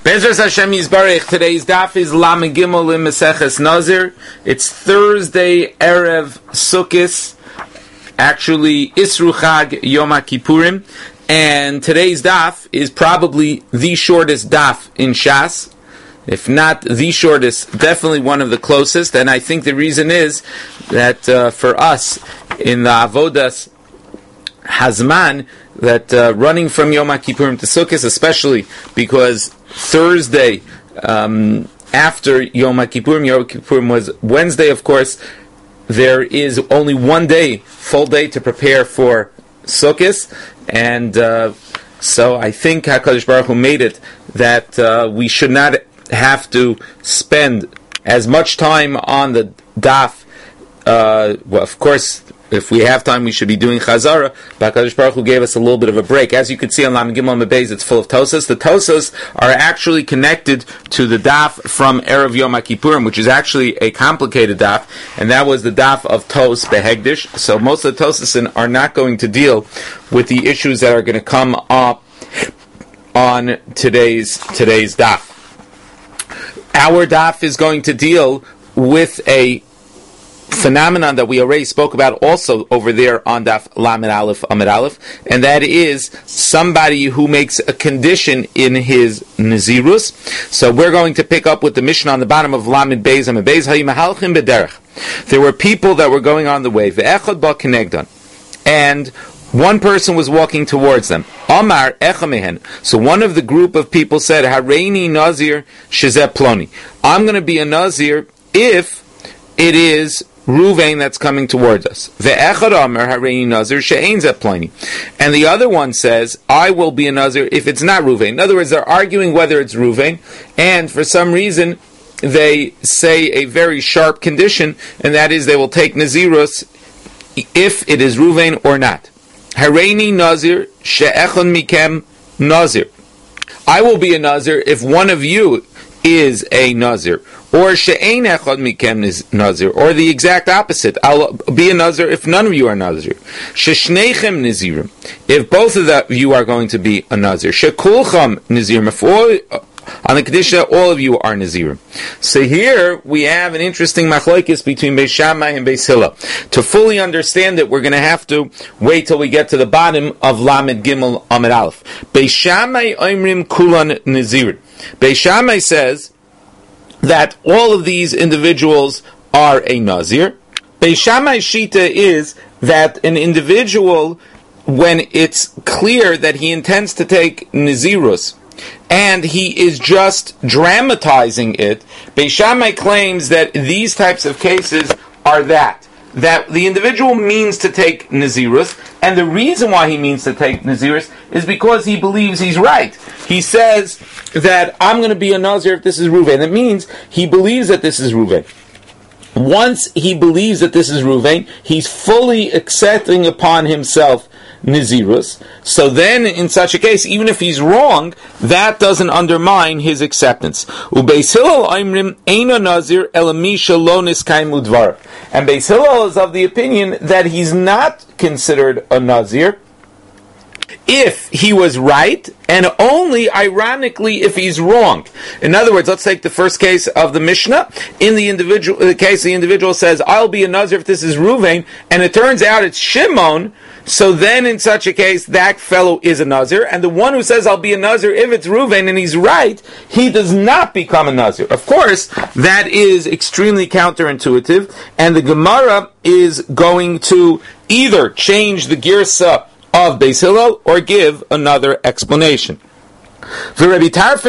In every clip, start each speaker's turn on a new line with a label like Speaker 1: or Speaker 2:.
Speaker 1: Bezras Hashem Yisbarech. Today's daf is Lamed Gimel in Maseches Nazir. It's Thursday, Erev Sukkos, actually Isru Chag Yom HaKippurim, and today's daf is probably the shortest daf in Shas. If not the shortest, definitely one of the closest, and I think the reason is that for us in the Avodas Hazman, that running from Yom HaKippurim to Sukkos, especially because Thursday after Yom HaKippurim was Wednesday, of course, there is only one day, full day, to prepare for Sukkos, and so I think HaKadosh Baruch Hu made it that we should not have to spend as much time on the daf. Well, of course, if we have time, we should be doing Chazara, but HaKadosh Baruch Hu gave us a little bit of a break. As you can see on Lamed Gimel Mebez, it's full of Tosas. The Tosas are actually connected to the daf from Erev Yom HaKippurim, which is actually a complicated daf, and that was the daf of Tos Behegdish. So most of the Tosas are not going to deal with the issues that are going to come up on today's daf. Our daf is going to deal with a phenomenon that we already spoke about also over there on Daf Lamed Aleph Amid Aleph, and that is somebody who makes a condition in his Nazirus. So we're going to pick up with the mission on the bottom of Lamed Beis Amid Beis. Hayimahalchim bederech. There were people that were going on the way. Ve'echad ba kenegdan, and one person was walking towards them. Amar echamehen. So one of the group of people said, Hareini Nazir shezeh ploni. I'm going to be a Nazir if it is Ruvain that's coming towards us. Ve'echad Amar Hareini Nazir she'ein zeh ploni. And the other one says, I will be a Nazir if it's not Ruvain. In other words, they're arguing whether it's Ruvain, and for some reason they say a very sharp condition, and that is they will take Nazirus if it is Ruvain or not. Hareini Nazir she'echon mikem Nazir. I will be a Nazir if one of you is a Nazir. Or she'ein echad mikem Nazir. Or the exact opposite. I'll be a Nazir if none of you are Nazir. She'shneichem Nazirim. If both of you are going to be a Nazir. She'kulcham Nazirim. If all, on the Kedusha, all of you are Nazirim. So here we have an interesting machlokes between Beis Shammai and Beis Hillel. To fully understand it, we're going to have to wait till we get to the bottom of Lamed Gimel Amid Aleph. Beis Shammai Oimrim Kulan Nazir. Beis Shammai says that all of these individuals are a Nazir. Beis Shammai Shita is that an individual, when it's clear that he intends to take Nazirus, and he is just dramatizing it, Beis Shammai claims that these types of cases are that the individual means to take Nazirus, and the reason why he means to take Nazirus is because he believes he's right. He says that I'm going to be a Nazir if this is Ruvain. That means he believes that this is Ruvain. Once he believes that this is Ruvain, he's fully accepting upon himself Nazirus. So then, in such a case, even if he's wrong, that doesn't undermine his acceptance. Ubeis Hillel Oimrim Eina Nazir Elamisha Lo Niskaimu Dvar. And Beis Hillel is of the opinion that he's not considered a Nazir if he was right, and only, ironically, if he's wrong. In other words, let's take the first case of the Mishnah. In the case, the individual says, I'll be a Nazir if this is Ruvain, and it turns out it's Shimon. So then, in such a case, that fellow is a Nazir, and the one who says, I'll be a Nazir if it's Ruvain, and he's right, he does not become a Nazir. Of course, that is extremely counterintuitive, and the Gemara is going to either change the Girsa of Beis Hillel or give another explanation. Rabbi Tarfon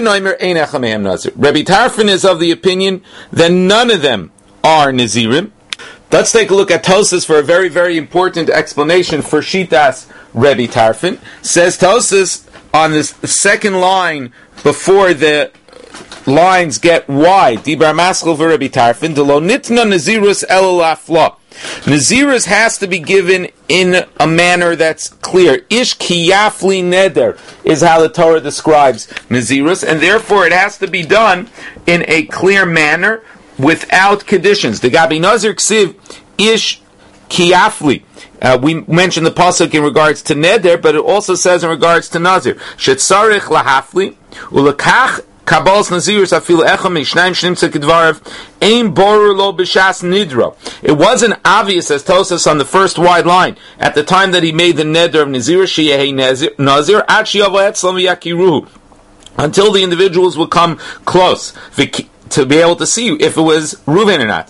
Speaker 1: is of the opinion that none of them are Nazirim. Let's take a look at Tosas for a very, very important explanation for Shitas Rabbi Tarfon. Says Tosas on this second line before the lines get wide. Dibar Maschel v'Rabbi Tarfon delo nitna Nazirus el lafla. Nazirus has to be given in a manner that's clear. Ish kiyafli neder is how the Torah describes Nazirus, and therefore it has to be done in a clear manner without conditions. The Gabi Nazir Ksiv Ish Kiyafli. We mentioned the pasuk in regards to neder, but it also says in regards to Nazir. Shetzarich lahafli ulakach Kabbalas Nazirus Afil Echam Mishnaim Shnimtza Kedvarev Ein Borur Lo B'Shas Nidro. It wasn't obvious, as Tosas on the first wide line, at the time that he made the neder of Nazirus Sheyehei Nazir Ad Sheyavo Etzlam V'Yakiruhu, until the individuals would come close to be able to see if it was Reuven or not.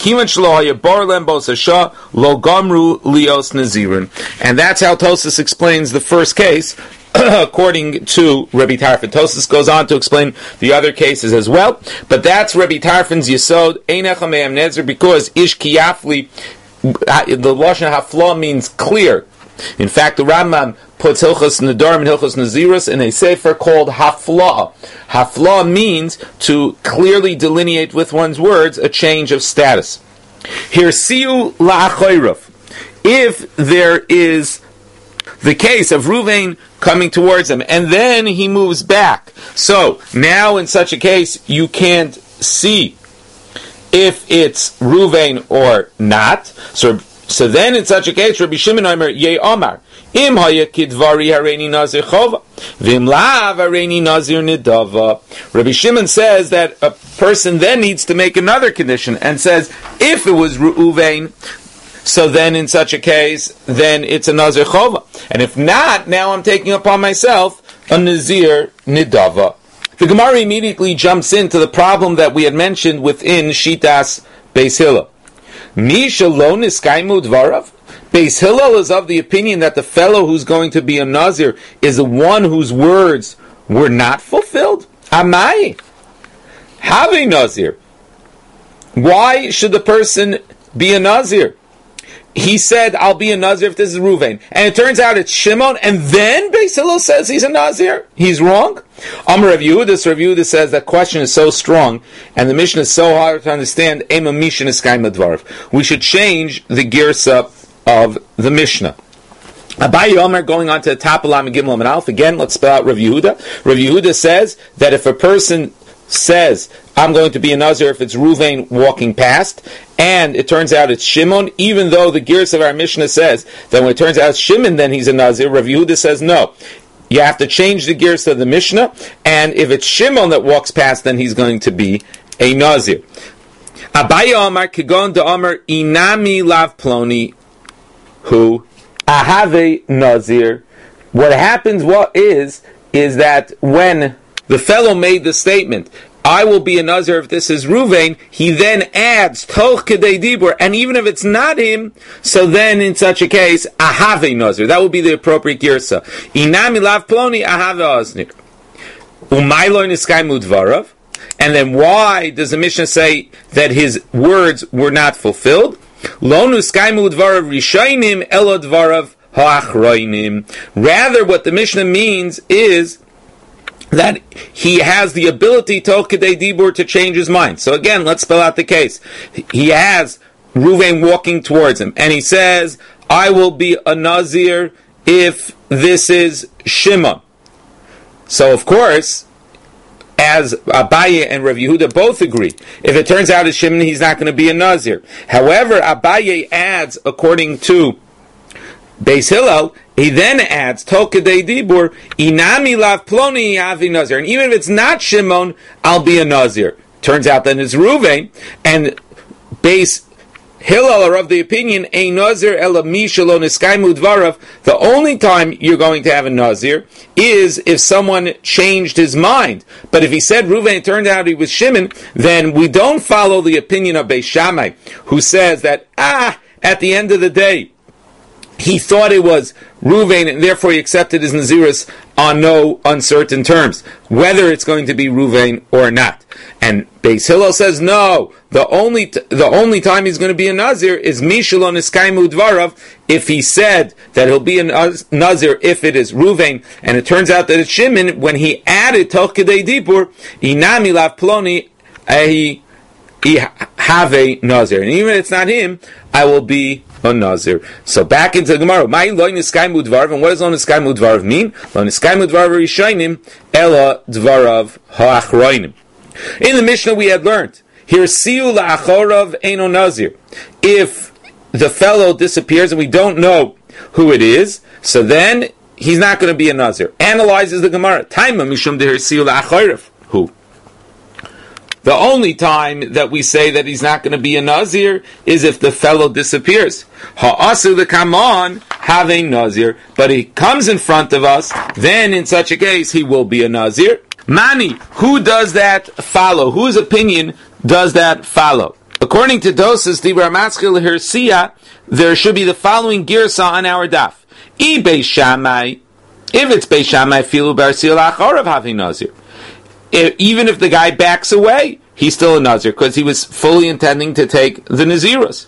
Speaker 1: And that's how Tosas explains the first case, according to Rabbi Tarfon. Tosas goes on to explain the other cases as well, but that's Rabbi Tarfon's Yesod, Einecha Me'am Nezer, because Ish Kiyafli, the Lashon Hafla means clear. In fact, the Rambam puts Hilchos Nedarim and Hilchos Nazirus in a sefer called Hafla. Hafla means to clearly delineate with one's words a change of status. Hirsiu la'achoyrov. If there is the case of Reuven coming towards him, and then he moves back. So, now in such a case, you can't see if it's Reuven or not. So then, in such a case, Rabbi Shimon Omer Yei Omar Im Haya Kidvari Hareini Nazir Chova Vim Lav Hareini Nazir Nidava. Rabbi Shimon says that a person then needs to make another condition and says, if it was Reuven, so then in such a case, then it's a Nazir Chova, and if not, now I'm taking upon myself a Nazir Nidava. The Gemara immediately jumps into the problem that we had mentioned within Shitas Beis Hillel. Misha lo niskaimu dvarav. Beis Hillel is of the opinion that the fellow who's going to be a Nazir is the one whose words were not fulfilled. Amai. Have a Nazir. Why should the person be a Nazir? He said, I'll be a Nazir if this is Reuven. And it turns out it's Shimon, and then Beis Hillel says he's a Nazir. He's wrong. Amar Rav Yehuda says that question is so strong, and the mission is so hard to understand. Ema Mishnah Iskayim Advarav. We should change the girsa of the Mishnah. Abaye Omer, going on to the top of Lam Gimel and Alf, again, let's spell out Rav Yehuda. Rav Yehuda says that if a person says, I'm going to be a Nazir if it's Reuven walking past, and it turns out it's Shimon, even though the Girs of our Mishnah says that when it turns out it's Shimon, then he's a Nazir, Rav Yehuda says no. You have to change the Girs of the Mishnah, and if it's Shimon that walks past, then he's going to be a Nazir. Abaye Omar, Kigon de Omar, Inami Lav Ploni, who Ahave Nazir. What happens is that when the fellow made the statement, I will be a Nazir if this is Reuven, he then adds Toch Kedei Dibur, and even if it's not him, so then in such a case, Ahave Nazir. That would be the appropriate girsa. Inami Lav Ploni Ahave Oznir. Umaylo Niskaimu Dvarav. And then why does the Mishnah say that his words were not fulfilled? Lo Niskaimu Dvarav Rishainim Elo Dvarav Ha'achroinim. Rather, what the Mishnah means is that he has the ability, Toch Kedei Dibur, to change his mind. So again, let's spell out the case. He has Reuven walking towards him, and he says, I will be a Nazir if this is Shimon. So of course, as Abaye and Rav Yehuda both agree, if it turns out it's Shimon, he's not going to be a Nazir. However, Abaye adds, according to Beis Hillel, he then adds, Toch Kedei Dibur, Inami Lav Ploni Avi Nazir. And even if it's not Shimon, I'll be a Nazir. Turns out that it's Reuven, and Beis Hillel are of the opinion, Ein Nazir Ela Misha Lo Niskaimu Dvarav. The only time you're going to have a Nazir is if someone changed his mind. But if he said Reuven, it turned out he was Shimon, then we don't follow the opinion of Beis Shammai, who says that, at the end of the day, he thought it was Reuven, and therefore he accepted his Nazirus on no uncertain terms, whether it's going to be Reuven or not. And Beis Hillel says, no, the only time he's going to be a Nazir is Mishalon Iskaimu Dvarav, if he said that he'll be a Nazir if it is Reuven, and it turns out that it's Shimon, when he added Toch Kedei Dibur, Inami Lav Ploni, have a Nazir. And even if it's not him, I will be a Nazir. So back into the Gemara. My lo niskaimu dvarav, and what does lo niskaimu dvarav mean? Lo niskaimu dvarav rishainim, ela dvarav ha'achroinim. In the Mishnah we had learned, here siu la'achorav eino Nazir. If the fellow disappears and we don't know who it is, so then he's not going to be a Nazir. Analyzes the Gemara. Taima mishum deher siu la'achorav. Who? The only time that we say that he's not going to be a Nazir is if the fellow disappears. Ha'asu the kamon have a Nazir, but he comes in front of us, then in such a case he will be a Nazir. Mani, who does that follow? Whose opinion does that follow? According to Dosis, Dibra Maskil Hirsiya, there should be the following girsa on our daf. If it's Beis Shammai, filu barsil achorav havi Nazir. Even if the guy backs away, he's still a Nazir, because he was fully intending to take the Nazirus.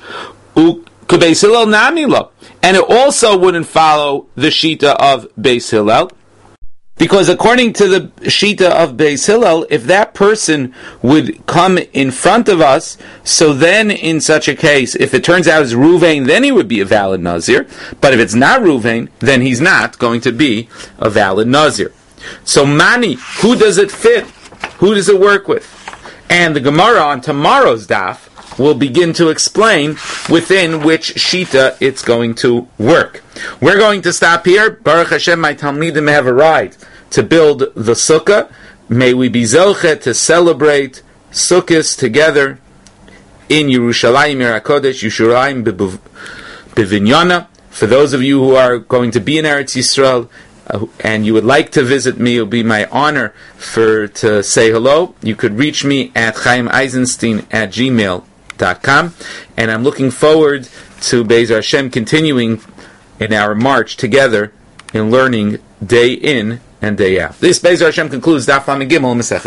Speaker 1: And it also wouldn't follow the Shita of Beis Hillel, because according to the Shita of Beis Hillel, if that person would come in front of us, so then in such a case, if it turns out it's Ruvain, then he would be a valid Nazir. But if it's not Ruvain, then he's not going to be a valid Nazir. So Mani, who does it fit? Who does it work with? And the Gemara on tomorrow's daf will begin to explain within which Shita it's going to work. We're going to stop here. Baruch Hashem, my Talmidim have arrived to build the Sukkah. May we be Zoche to celebrate Sukkahs together in Yerushalayim Yer HaKodesh, Yerushalayim Bevinyana. For those of you who are going to be in Eretz Yisrael, and you would like to visit me, it will be my honor to say hello. You could reach me at chaimeisenstein@gmail.com, and I'm looking forward to Be'ezer Hashem continuing in our march together in learning day in and day out. This Be'ezer Hashem concludes Daf Lamed Gimel Masechet